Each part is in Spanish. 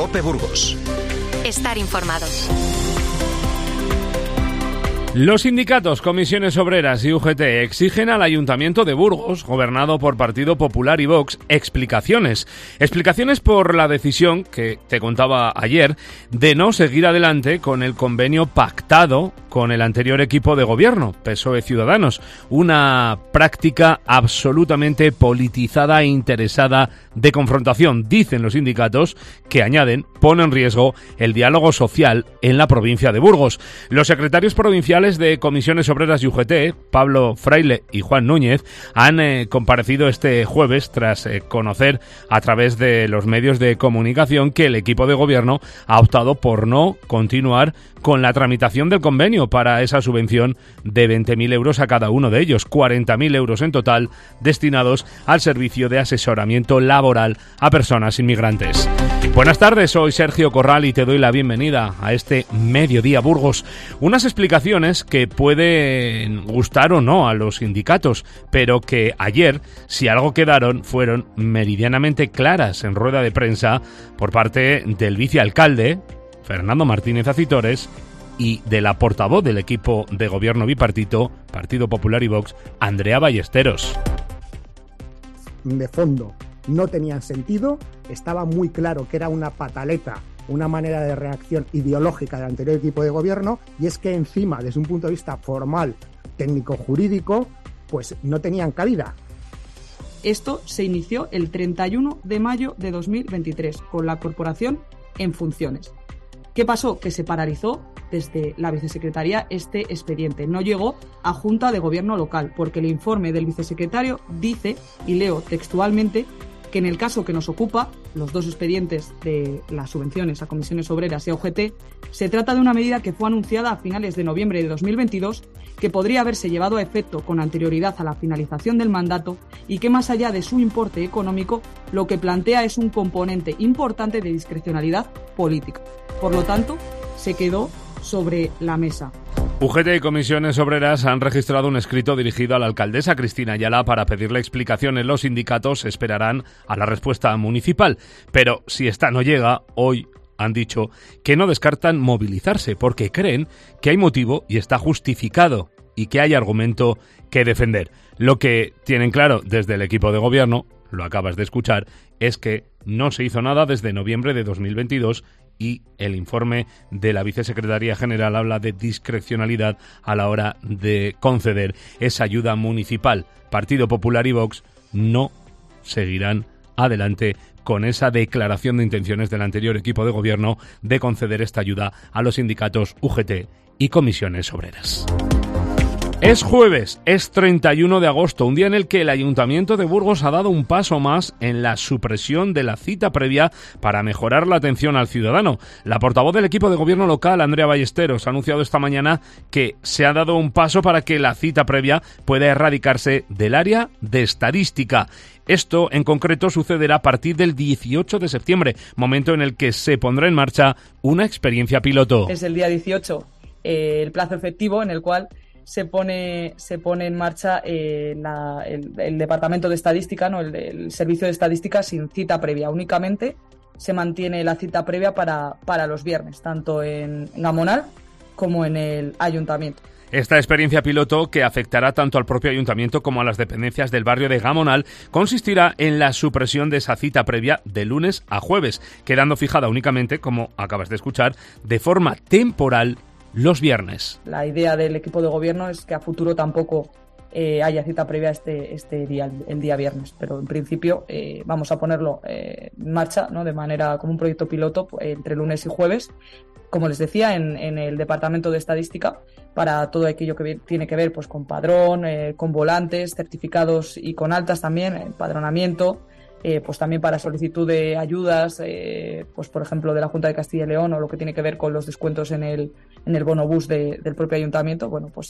COPE Burgos. Estar informado. Los sindicatos, comisiones obreras y UGT exigen al Ayuntamiento de Burgos, gobernado por Partido Popular y Vox, explicaciones. Explicaciones por la decisión, que te contaba ayer, de no seguir adelante con el convenio pactado con el anterior equipo de gobierno, PSOE Ciudadanos. Una práctica absolutamente politizada e interesada de confrontación, dicen los sindicatos, que añaden, pone en riesgo el diálogo social en la provincia de Burgos. Los secretarios provinciales de Comisiones Obreras y UGT, Pablo Fraile y Juan Núñez, han comparecido este jueves tras conocer a través de los medios de comunicación que el equipo de gobierno ha optado por no continuar con la tramitación del convenio para esa subvención de 20.000 euros a cada uno de ellos, 40.000 euros en total destinados al servicio de asesoramiento laboral a personas inmigrantes. Buenas tardes, soy Sergio Corral y te doy la bienvenida a este Mediodía Burgos. Unas explicaciones que pueden gustar o no a los sindicatos, pero que ayer, si algo quedaron, fueron meridianamente claras en rueda de prensa por parte del vicealcalde, Fernando Martínez Acitores, y de la portavoz del equipo de gobierno bipartito, Partido Popular y Vox, Andrea Ballesteros. De fondo no tenían sentido, estaba muy claro que era una pataleta, una manera de reacción ideológica del anterior equipo de gobierno, y es que encima, desde un punto de vista formal, técnico-jurídico, pues no tenían cabida. Esto se inició el 31 de mayo de 2023, con la corporación en funciones. ¿Qué pasó? Que se paralizó desde la vicesecretaría este expediente. No llegó a Junta de Gobierno local, porque el informe del vicesecretario dice, y leo textualmente, que en el caso que nos ocupa, los dos expedientes de las subvenciones a comisiones obreras y a UGT, se trata de una medida que fue anunciada a finales de noviembre de 2022, que podría haberse llevado a efecto con anterioridad a la finalización del mandato y que, más allá de su importe económico, lo que plantea es un componente importante de discrecionalidad política. Por lo tanto, se quedó sobre la mesa. UGT y Comisiones Obreras han registrado un escrito dirigido a la alcaldesa Cristina Ayala para pedirle explicaciones. Los sindicatos esperarán a la respuesta municipal, pero si esta no llega, hoy han dicho que no descartan movilizarse porque creen que hay motivo y está justificado y que hay argumento que defender. Lo que tienen claro desde el equipo de gobierno, lo acabas de escuchar, es que no se hizo nada desde noviembre de 2022 y el informe de la Vicesecretaría General habla de discrecionalidad a la hora de conceder esa ayuda municipal. Partido Popular y Vox no seguirán adelante con esa declaración de intenciones del anterior equipo de gobierno de conceder esta ayuda a los sindicatos UGT y Comisiones Obreras. Es jueves, es 31 de agosto, un día en el que el Ayuntamiento de Burgos ha dado un paso más en la supresión de la cita previa para mejorar la atención al ciudadano. La portavoz del equipo de gobierno local, Andrea Ballesteros, ha anunciado esta mañana que se ha dado un paso para que la cita previa pueda erradicarse del área de estadística. Esto, en concreto, sucederá a partir del 18 de septiembre, momento en el que se pondrá en marcha una experiencia piloto. Es el día 18, el plazo efectivo en el cual se pone en marcha el Departamento de Estadística, ¿no? el Servicio de Estadística sin cita previa. Únicamente se mantiene la cita previa para los viernes, tanto en Gamonal como en el Ayuntamiento. Esta experiencia piloto, que afectará tanto al propio ayuntamiento como a las dependencias del barrio de Gamonal, consistirá en la supresión de esa cita previa de lunes a jueves, quedando fijada únicamente, como acabas de escuchar, de forma temporal los viernes. La idea del equipo de gobierno es que a futuro tampoco haya cita previa este día, el día viernes, pero en principio vamos a ponerlo en marcha, ¿no? De manera como un proyecto piloto entre lunes y jueves, como les decía, en el Departamento de Estadística, para todo aquello que tiene que ver pues con padrón, con volantes, certificados y con altas también, empadronamiento, pues también para solicitud de ayudas, pues por ejemplo de la Junta de Castilla y León, o lo que tiene que ver con los descuentos en el bono bus del propio ayuntamiento. Bueno, pues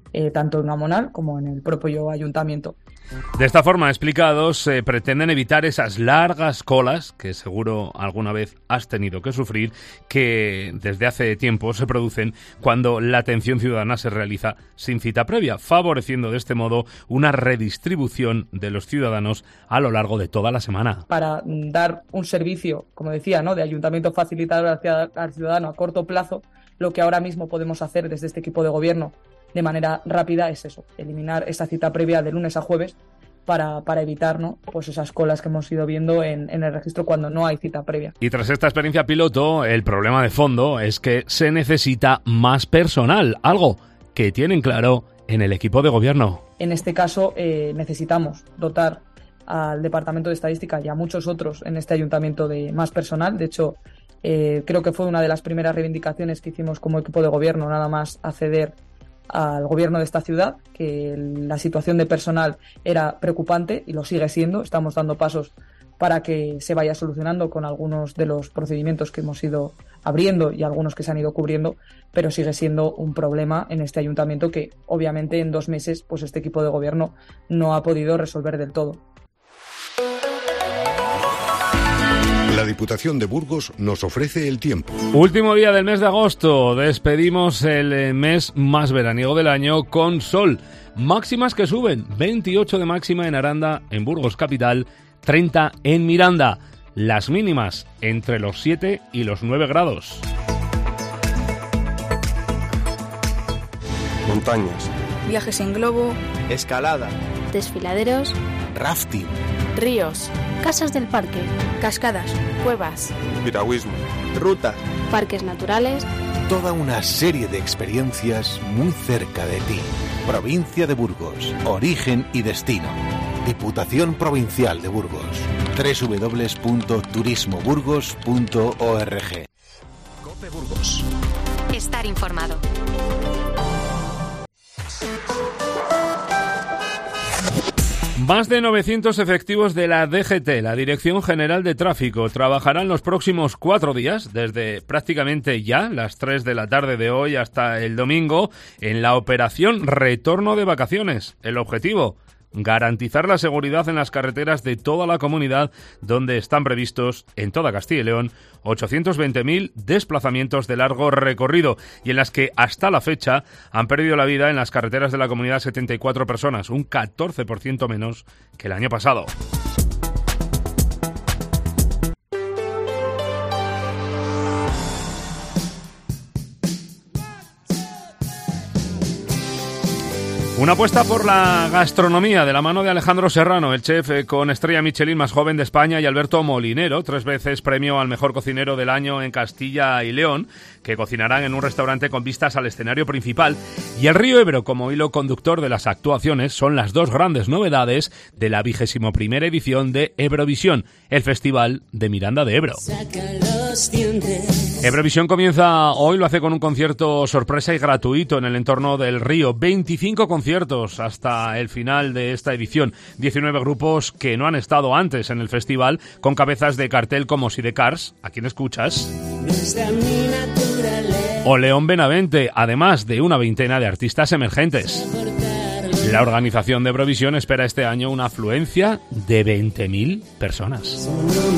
tanto en Amonal como en el propio ayuntamiento. De esta forma, explicados, se pretenden evitar esas largas colas que seguro alguna vez has tenido que sufrir, que desde hace tiempo se producen cuando la atención ciudadana se realiza sin cita previa, favoreciendo de este modo una redistribución de los ciudadanos a lo largo de toda la semana. Para dar un servicio, como decía, ¿no?, de ayuntamiento facilitador al ciudadano a corto plazo, lo que ahora mismo podemos hacer desde este equipo de gobierno de manera rápida es eso, eliminar esa cita previa de lunes a jueves para evitar, ¿no?, pues esas colas que hemos ido viendo en el registro cuando no hay cita previa. Y tras esta experiencia piloto, el problema de fondo es que se necesita más personal, algo que tienen claro en el equipo de gobierno. En este caso necesitamos dotar al Departamento de Estadística y a muchos otros en este ayuntamiento de más personal. De hecho, creo que fue una de las primeras reivindicaciones que hicimos como equipo de gobierno, nada más acceder al gobierno de esta ciudad, que la situación de personal era preocupante y lo sigue siendo. Estamos dando pasos para que se vaya solucionando con algunos de los procedimientos que hemos ido abriendo y algunos que se han ido cubriendo, pero sigue siendo un problema en este ayuntamiento que obviamente en 2 meses pues este equipo de gobierno no ha podido resolver del todo. La Diputación de Burgos nos ofrece el tiempo. Último día del mes de agosto, despedimos el mes más veraniego del año con sol. Máximas que suben, 28 de máxima en Aranda, en Burgos capital, 30 en Miranda. Las mínimas entre los 7 y los 9 grados. Montañas. Viajes en globo. Escalada. Desfiladeros. Rafting. Ríos. Casas del parque. Cascadas. Cuevas. Piragüismo. Ruta. Parques naturales. Toda una serie de experiencias muy cerca de ti. Provincia de Burgos. Origen y destino. Diputación Provincial de Burgos. www.turismoburgos.org. COPE Burgos. Estar informado. Más de 900 efectivos de la DGT, la Dirección General de Tráfico, trabajarán los próximos 4 días, desde prácticamente ya las 3 de la tarde de hoy hasta el domingo, en la operación Retorno de Vacaciones. El objetivo: garantizar la seguridad en las carreteras de toda la comunidad, donde están previstos, en toda Castilla y León, 820.000 desplazamientos de largo recorrido, y en las que hasta la fecha han perdido la vida en las carreteras de la comunidad 74 personas, un 14% menos que el año pasado. Una apuesta por la gastronomía de la mano de Alejandro Serrano, el chef con estrella Michelin más joven de España, y Alberto Molinero, 3 veces premio al mejor cocinero del año en Castilla y León, que cocinarán en un restaurante con vistas al escenario principal. Y el río Ebro como hilo conductor de las actuaciones son las 2 grandes novedades de la 21ª edición de Ebrovisión, el Festival de Miranda de Ebro. Ebrovisión comienza hoy, lo hace con un concierto sorpresa y gratuito en el entorno del río. 25 conciertos hasta el final de esta edición. 19 grupos que no han estado antes en el festival, con cabezas de cartel como Sidecars, ¿a quién escuchas?, o León Benavente, además de una veintena de artistas emergentes. La organización de Ebrovisión espera este año una afluencia de 20.000 personas.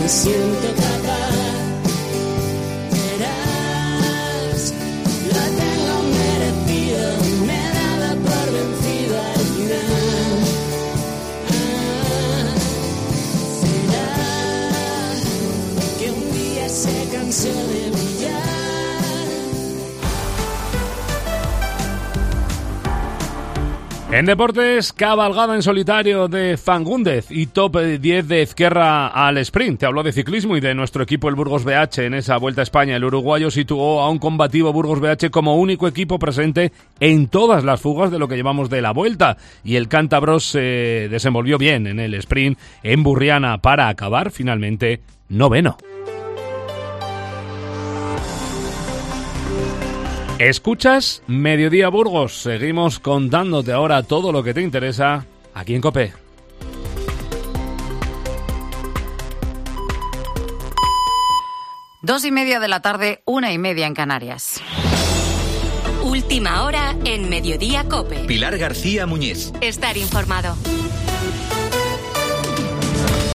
En deportes, cabalgada en solitario de Fangúndez y top 10 de Ezquerra al sprint. Te habló de ciclismo y de nuestro equipo, el Burgos BH, en esa Vuelta a España. El uruguayo situó a un combativo Burgos BH como único equipo presente en todas las fugas de lo que llevamos de la Vuelta. Y el cántabro se desenvolvió bien en el sprint en Burriana para acabar finalmente noveno. Escuchas Mediodía Burgos. Seguimos contándote ahora todo lo que te interesa aquí en COPE. Dos y media de la tarde, 1:30 en Canarias. Última hora en Mediodía COPE. Pilar García Muñiz. Estar informado.